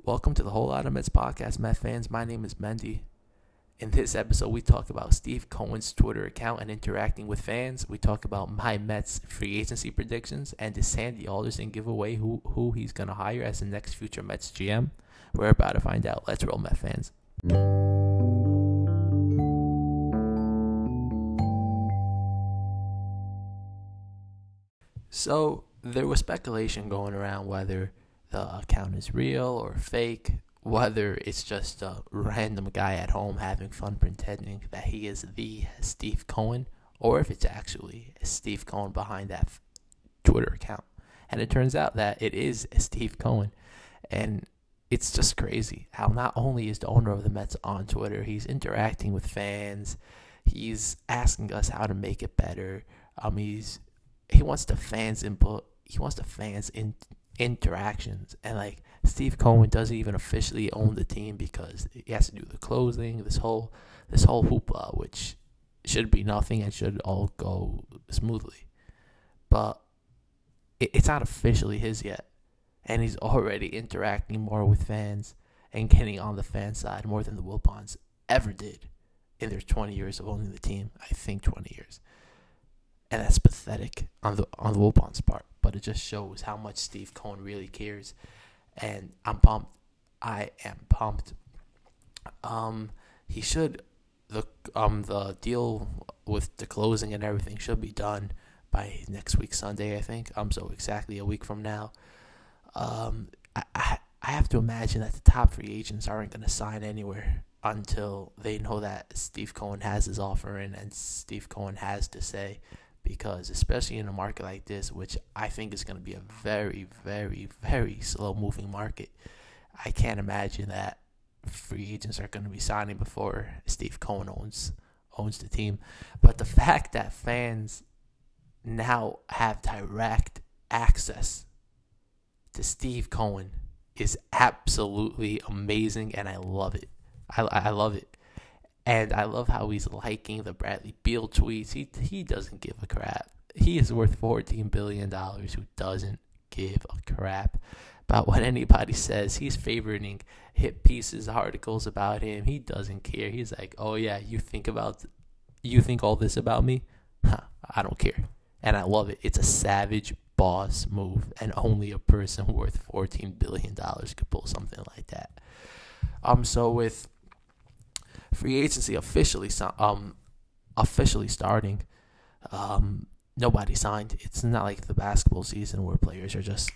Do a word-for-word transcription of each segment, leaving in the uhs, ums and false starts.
Welcome to the Whole Lot of Mets podcast, Met fans. My name is Mendy. In this episode, we talk about Steve Cohen's Twitter account and interacting with fans. We talk about my Mets free agency predictions and does Sandy Alderson give away who, who he's going to hire as the next future Mets G M? We're about to find out. Let's roll, Met fans. So, there was speculation going around whether the account is real or fake, whether it's just a random guy at home having fun pretending that he is the Steve Cohen, or if it's actually Steve Cohen behind that Twitter account. And it turns out that it is Steve Cohen. And it's just crazy how not only is the owner of the Mets on Twitter, he's interacting with fans, he's asking us how to make it better. Um, he's he wants the fans' input. He wants the fans' in, interactions. And, like, Steve Cohen doesn't even officially own the team because he has to do the closing, this whole this whole hoopla, which should be nothing and should all go smoothly. But it, it's not officially his yet. And he's already interacting more with fans and getting on the fan side more than the Wilpons ever did in their twenty years of owning the team. I think twenty years. And that's pathetic on the on the Wilpons' part. But it just shows how much Steve Cohen really cares. And I'm pumped. I am pumped. Um, he should the um the deal with the closing and everything should be done by next week Sunday, I think. Um, so exactly a week from now. Um, I I, I have to imagine that the top free agents aren't going to sign anywhere until they know that Steve Cohen has his offer in and Steve Cohen has to say. Because especially in a market like this, which I think is going to be a very, very, very slow-moving market, I can't imagine that free agents are going to be signing before Steve Cohen owns owns the team. But the fact that fans now have direct access to Steve Cohen is absolutely amazing, and I love it. I, I love it. And I love how he's liking the Bradley Beal tweets. He he doesn't give a crap. He is worth fourteen billion dollars who doesn't give a crap about what anybody says. He's favoriting hit pieces, articles about him. He doesn't care. He's like, oh, yeah, you think about, you think all this about me? Huh, I don't care. And I love it. It's a savage boss move. And only a person worth fourteen billion dollars could pull something like that. Um, so with free agency officially um officially starting, um nobody signed. It's not like the basketball season where players are just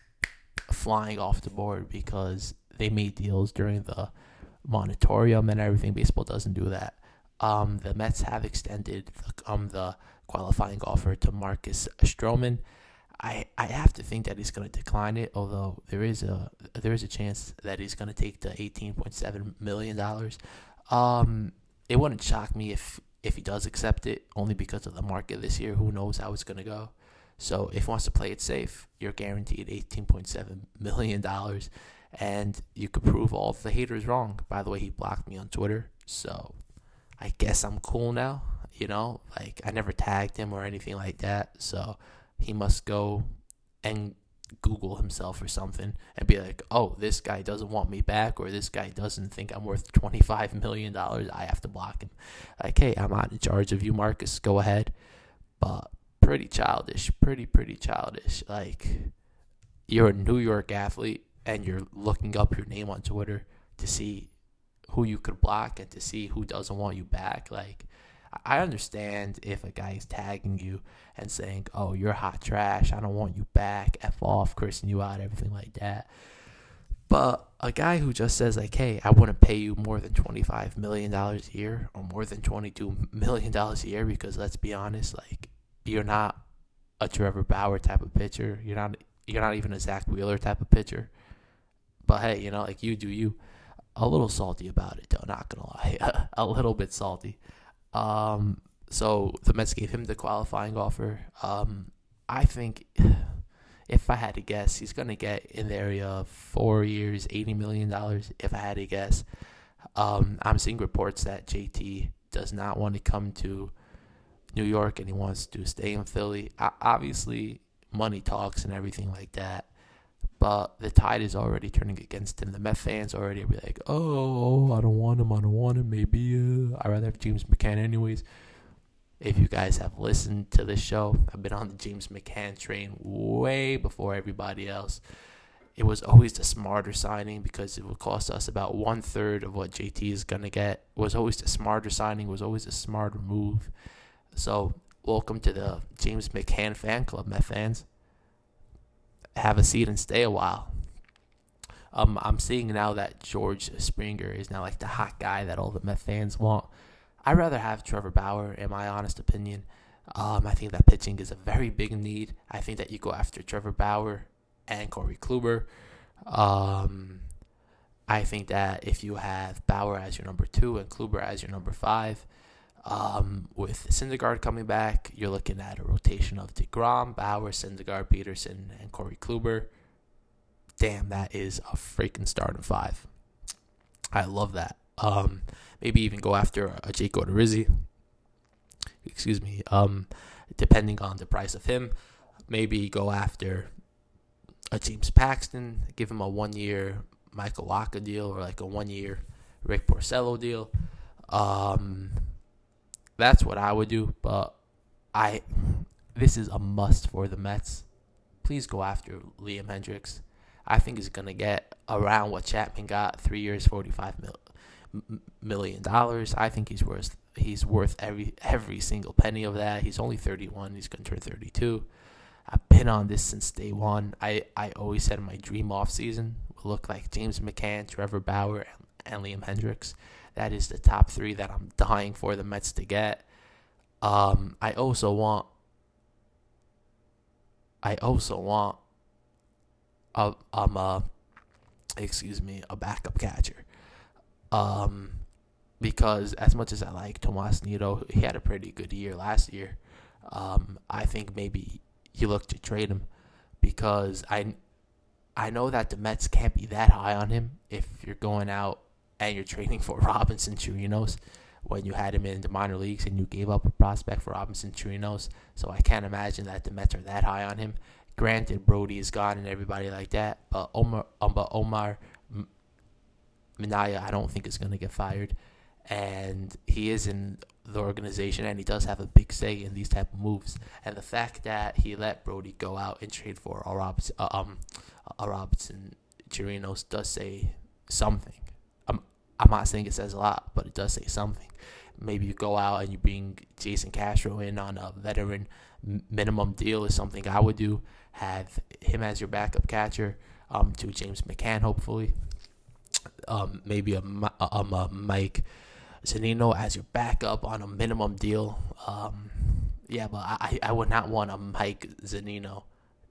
flying off the board because they made deals during the moratorium and everything. Baseball doesn't do that. Um, the Mets have extended the, um the qualifying offer to Marcus Stroman. I, I have to think that he's going to decline it, although there is a there is a chance that he's going to take the eighteen point seven million dollars. Um, it wouldn't shock me if, if he does accept it, only because of the market this year. Who knows how it's going to go? So if he wants to play it safe, you're guaranteed eighteen point seven million dollars, and you could prove all the haters wrong. By the way, he blocked me on Twitter, so I guess I'm cool now. You know, like I never tagged him or anything like that, so he must go and Google himself or something and be like, oh, this guy doesn't want me back, or this guy doesn't think I'm worth twenty-five million dollars. I have to block him. Like, hey, I'm not in charge of you, Marcus. Go ahead. But pretty childish, pretty, pretty childish. Like, you're a New York athlete and you're looking up your name on Twitter to see who you could block and to see who doesn't want you back. Like, I understand if a guy is tagging you and saying, oh, you're hot trash, I don't want you back, F off, cursing you out, everything like that. But a guy who just says, like, hey, I wouldn't pay you more than twenty-five million dollars a year or more than twenty-two million dollars a year because, let's be honest, like, you're not a Trevor Bauer type of pitcher. You're not, you're not even a Zach Wheeler type of pitcher. But, hey, you know, like, you do you. A little salty about it, though, not going to lie. A little bit salty. Um, so the Mets gave him the qualifying offer. Um, I think if I had to guess, he's going to get in the area of four years, eighty million dollars, if I had to guess. Um, I'm seeing reports that J T does not want to come to New York and he wants to stay in Philly. I, obviously, money talks and everything like that. but the tide is already turning against him. The Met fans already be like, oh, I don't want him, I don't want him, maybe uh, I'd rather have James McCann anyways. If you guys have listened to this show, I've been on the James McCann train way before everybody else. It was always the smarter signing because it would cost us about one third of what J T is going to get. It was always the smarter signing, it was always the smarter move. So, welcome to the James McCann fan club, Met fans. Have a seat and stay a while. Um, I'm seeing now that George Springer is now like the hot guy that all the Met fans want. I'd rather have Trevor Bauer, in my honest opinion. Um, I think that pitching is a very big need. I think that you go after Trevor Bauer and Corey Kluber. Um, I think that if you have Bauer as your number two and Kluber as your number five, um, with Syndergaard coming back, you're looking at a rotation of DeGrom, Bauer, Syndergaard, Peterson, and Corey Kluber. Damn, that is a freaking starting five. I love that. Um, maybe even go after a Jake Odorizzi. Excuse me. Um, depending on the price of him, maybe go after a James Paxton. Give him a one-year Michael Wacha deal or like a one-year Rick Porcello deal. Um, that's what I would do. But I, this is a must for the Mets. Please go after Liam Hendriks. I think he's gonna get around what Chapman got, three years, forty-five mil. million dollars. I think he's worth he's worth every every single penny of that. He's only thirty-one. He's gonna turn thirty-two. I've been on this since day one. I, I always said my dream off season will look like James McCann, Trevor Bauer, and, and Liam Hendriks. That is the top three that I'm dying for the Mets to get. Um, I also want I also want a um a excuse me a backup catcher. Um, because as much as I like Tomas Nido, he had a pretty good year last year. Um, I think maybe you look to trade him because I, I know that the Mets can't be that high on him if you're going out and you're trading for Robinson Chirinos when you had him in the minor leagues and you gave up a prospect for Robinson Chirinos. So I can't imagine that the Mets are that high on him. Granted, Brody is gone and everybody like that, but Omar, um, but Omar Minaya, I don't think is going to get fired, and he is in the organization, and he does have a big say in these type of moves. And the fact that he let Brody go out and trade for a Robinson, uh, um, a Robinson Chirinos does say something. I'm I'm not saying it says a lot, but it does say something. Maybe you go out and you bring Jason Castro in on a veteran minimum deal is something I would do. Have him as your backup catcher, um, to James McCann hopefully. Um, maybe a, um, a Mike Zunino as your backup on a minimum deal. Um, yeah, but I, I would not want a Mike Zunino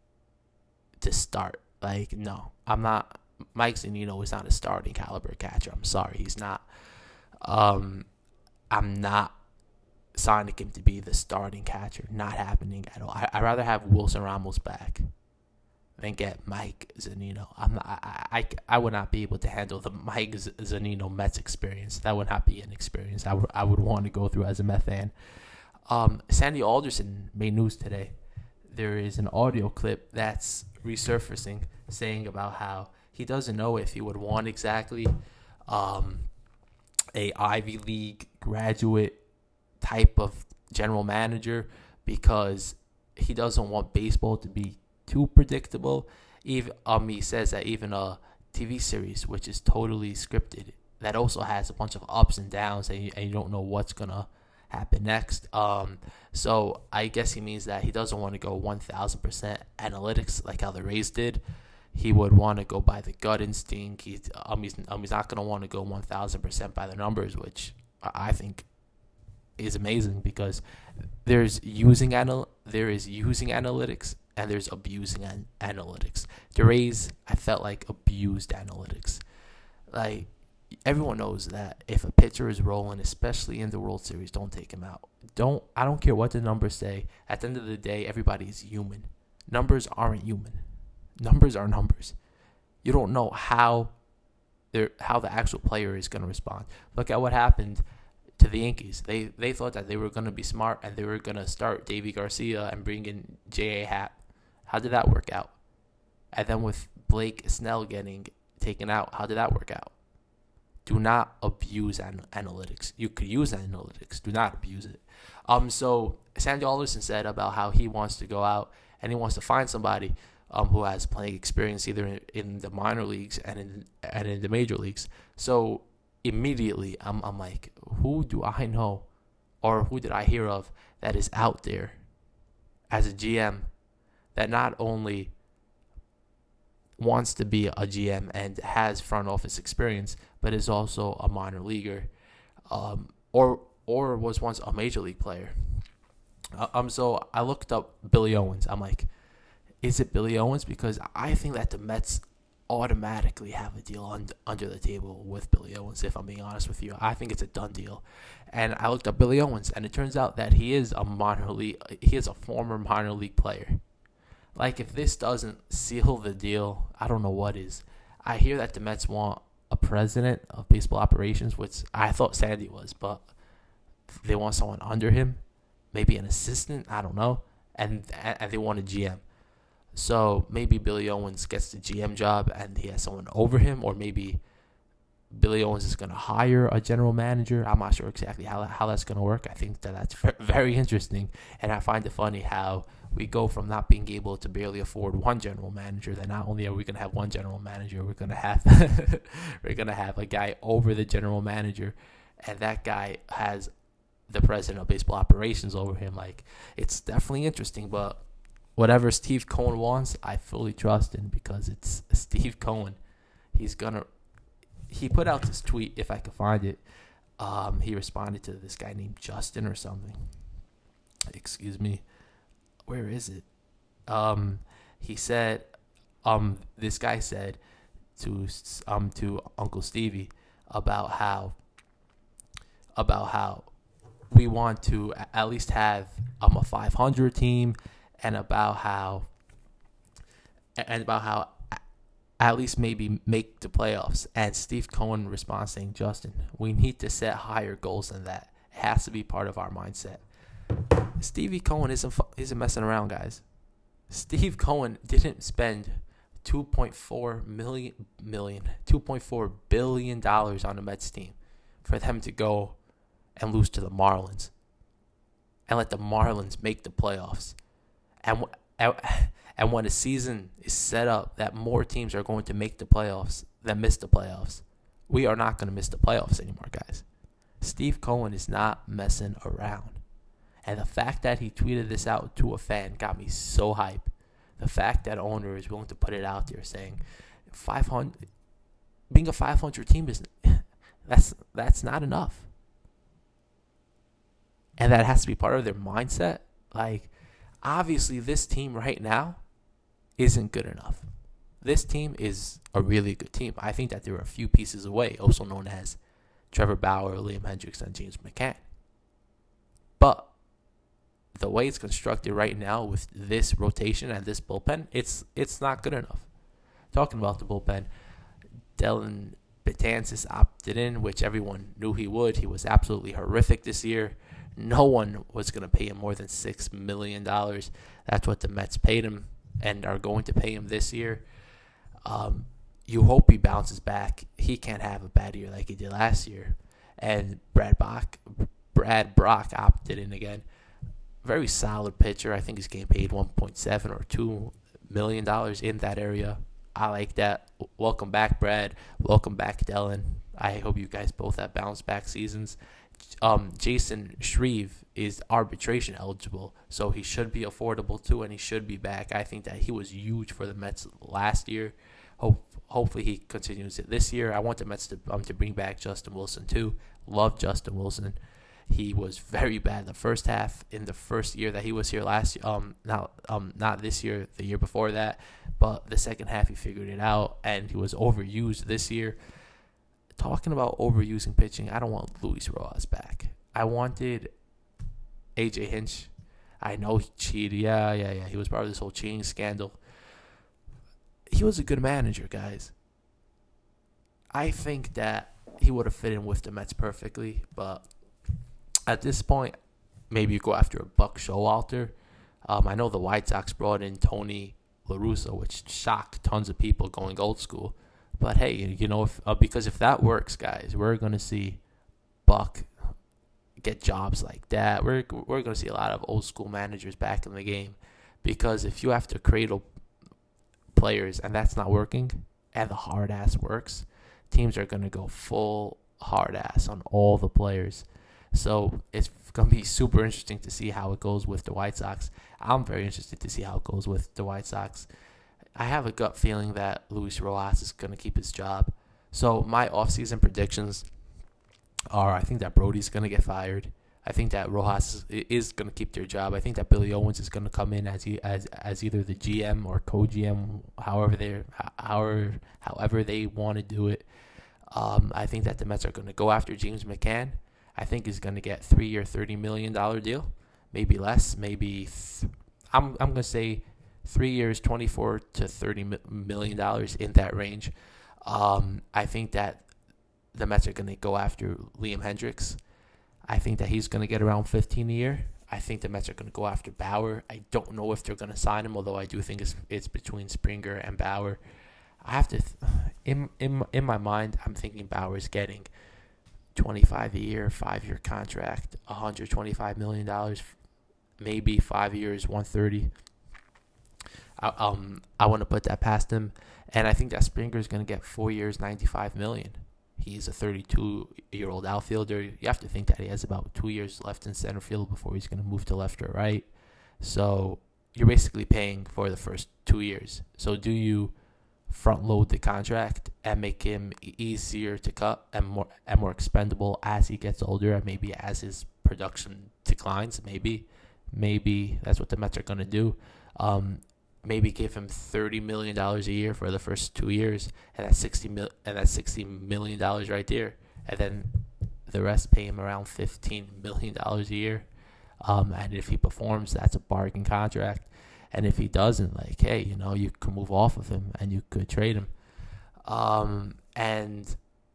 to start. Like, no, I'm not. Mike Zunino is not a starting caliber catcher. I'm sorry, he's not. Um, I'm not signing him to be the starting catcher. Not happening at all. I, I'd rather have Wilson Ramos back than get Mike Zunino. I'm not, I, I, I would not be able to handle the Mike Zunino Mets experience. That would not be an experience I would I would want to go through as a Met fan. Um, Sandy Alderson made news today. There is an audio clip that's resurfacing saying about how he doesn't know if he would want exactly um, a Ivy League graduate type of general manager because he doesn't want baseball to be too predictable. Even um, he says that even a T V series which is totally scripted that also has a bunch of ups and downs and you, and you don't know what's gonna happen next. Um, so I guess he means that he doesn't want to go one thousand percent analytics like how the Rays did. He would want to go by the gut instinct. He um he's um he's not gonna want to go one thousand percent by the numbers, which I think is amazing because there's using anal there is using analytics. And there's abusing an- analytics. The Rays, I felt like abused analytics. Like, everyone knows that if a pitcher is rolling, especially in the World Series, don't take him out. Don't. I don't care what the numbers say. At the end of the day, everybody is human. Numbers aren't human. Numbers are numbers. You don't know how they're how the actual player is going to respond. Look at what happened to the Yankees. They they thought that they were going to be smart and they were going to start Davy Garcia and bring in J A. Happ. How did that work out? And then with Blake Snell getting taken out. How did that work out? Do not abuse an- analytics. You could use analytics. Do not abuse it. Um. So Sandy Alderson said about how he wants to go out and he wants to find somebody um who has playing experience either in, in the minor leagues and in and in the major leagues. So immediately I'm I'm like, who do I know, or who did I hear of that is out there as a G M that not only wants to be a G M and has front office experience, but is also a minor leaguer, um, or or was once a major league player. Uh, um, so I looked up Billy Owens. I'm like, is it Billy Owens? Because I think that the Mets automatically have a deal un- under the table with Billy Owens. If I'm being honest with you, I think it's a done deal. And I looked up Billy Owens, and it turns out that he is a minor league. He is a former minor league player. Like, if this doesn't seal the deal, I don't know what is. I hear that the Mets want a president of baseball operations, which I thought Sandy was, but they want someone under him, maybe an assistant, I don't know, and and they want a G M. So maybe Billy Owens gets the G M job and he has someone over him, or maybe Billy Owens is going to hire a general manager. I'm not sure exactly how how that's going to work. I think that that's very interesting, and I find it funny how we go from not being able to barely afford one general manager. That not only are we going to have one general manager, we're going to have we're going to have a guy over the general manager, and that guy has the president of baseball operations over him. Like, it's definitely interesting, but whatever Steve Cohen wants, I fully trust in, because it's Steve Cohen. He's gonna. He put out this tweet, if I could find it. Um, he responded to this guy named Justin or something. Excuse me. Where is it? Um, he said, um, this guy said to um to Uncle Stevie about how about how we want to at least have um a five hundred team, and about how and about how at least maybe make the playoffs. And Steve Cohen responds saying, Justin, we need to set higher goals than that. It has to be part of our mindset. Stevie Cohen isn't isn't messing around, guys. Steve Cohen didn't spend two point four million million two point four billion dollars on the Mets team for them to go and lose to the Marlins and let the Marlins make the playoffs. And and when a season is set up that more teams are going to make the playoffs than miss the playoffs, we are not going to miss the playoffs anymore, guys. Steve Cohen is not messing around. And the fact that he tweeted this out to a fan got me so hyped. The fact that owner is willing to put it out there saying five hundred, being a five hundred team is that's that's not enough. And that has to be part of their mindset. Like, obviously this team right now isn't good enough. This team is a really good team. I think that there are a few pieces away, also known as Trevor Bauer, Liam Hendricks, and James McCann. But the way it's constructed right now with this rotation and this bullpen, it's it's not good enough. Talking about the bullpen, Dellin Betances opted in, which everyone knew he would. He was absolutely horrific this year. No one was going to pay him more than six million dollars. That's what the Mets paid him and are going to pay him this year. Um, you hope he bounces back. He can't have a bad year like he did last year. And Brad Bach, Brad Brock opted in again. Very solid pitcher. I think he's getting paid one point seven or two million dollars in that area. I like that. Welcome back, Brad. Welcome back, Dellin. I hope you guys both have bounce back seasons. Um, Jason Shreve is arbitration eligible, so he should be affordable too, and he should be back. I think that he was huge for the Mets last year. Hope hopefully he continues it this year. I want the Mets to um to bring back Justin Wilson too. Love Justin Wilson. He was very bad the first half in the first year that he was here last year. Um, not um not this year, the year before that, but the second half he figured it out, and he was overused this year. Talking about overusing pitching, I don't want Luis Rojas back. I wanted A J Hinch. I know he cheated. Yeah, yeah, yeah. He was part of this whole cheating scandal. He was a good manager, guys. I think that he would have fit in with the Mets perfectly, but at this point, maybe you go after a Buck Showalter. Um, I know the White Sox brought in Tony La Russa, which shocked tons of people going old school. But hey, you know, if uh, because if that works, guys, we're gonna see Buck get jobs like that. We're we're gonna see a lot of old school managers back in the game, because if you have to cradle players and that's not working, and the hard ass works, teams are gonna go full hard ass on all the players. So it's gonna be super interesting to see how it goes with the White Sox. I'm very interested to see how it goes with the White Sox. I have a gut feeling that Luis Rojas is going to keep his job. So my offseason predictions are, I think that Brody's going to get fired. I think that Rojas is going to keep their job. I think that Billy Owens is going to come in as he, as as either the G M or co-G M, however they however however they want to do it. Um, I think that the Mets are going to go after James McCann. I think he's going to get three-year, thirty million dollars deal, maybe less, maybe th- I'm I'm going to say three years, twenty-four to thirty million dollars, in that range. Um, I think that the Mets are going to go after Liam Hendricks. I think that he's going to get around fifteen a year. I think the Mets are going to go after Bauer. I don't know if they're going to sign him, although I do think it's it's between Springer and Bauer. I have to, th- in in in my mind, I'm thinking Bauer is getting twenty-five a year, five year contract, one hundred twenty-five million dollars, maybe five years, one hundred thirty. I, um, I want to put that past him, and I think that Springer is going to get four years, ninety-five million dollars. He's a thirty-two-year-old outfielder. You have to think that he has about two years left in center field before he's going to move to left or right. So you're basically paying for the first two years. So do you front load the contract and make him easier to cut and more and more expendable as he gets older, and maybe as his production declines? Maybe, maybe that's what the Mets are going to do. Um, Maybe give him thirty million dollars a year for the first two years, and that's sixty mil- and that's sixty million dollars right there, and then the rest pay him around fifteen million dollars a year. Um, and if he performs, that's a bargain contract. And if he doesn't, like, hey, you know, you can move off of him and you could trade him. Um, and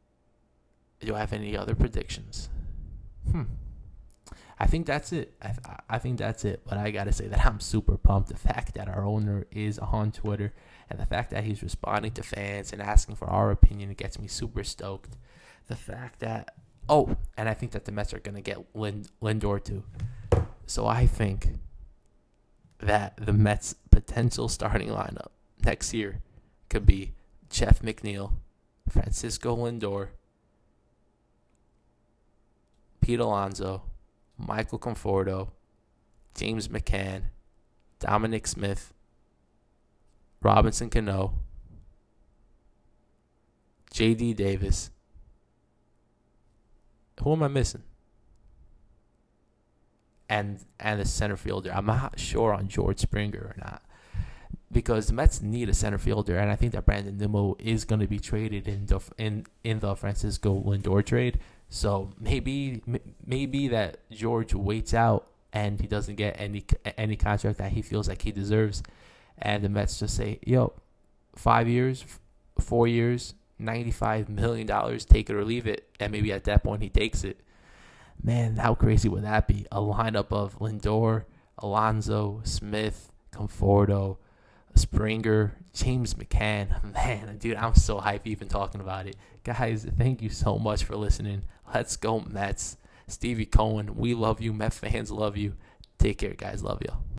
do I have any other predictions? Hmm. I think that's it. I, I think that's it. But I got to say that I'm super pumped. The fact that our owner is on Twitter and the fact that he's responding to fans and asking for our opinion, it gets me super stoked. The fact that, oh, and I think that the Mets are going to get Lind, Lindor too. So I think that the Mets' potential starting lineup next year could be Jeff McNeil, Francisco Lindor, Pete Alonso, Michael Conforto, James McCann, Dominic Smith, Robinson Cano, J D Davis. Who am I missing? And and the center fielder. I'm not sure on George Springer or not, because the Mets need a center fielder, and I think that Brandon Nimmo is going to be traded in the in in the Francisco Lindor trade. So maybe maybe that George waits out and he doesn't get any any contract that he feels like he deserves, and the Mets just say, "Yo, five years, four years, ninety-five million dollars, take it or leave it," and maybe at that point he takes it. Man, how crazy would that be? A lineup of Lindor, Alonso, Smith, Conforto, Springer, James McCann. Man, dude, I'm so hyped even talking about it. Guys, thank you so much for listening. Let's go Mets. Stevie Cohen, we love you. Met fans love you. Take care, guys. Love you.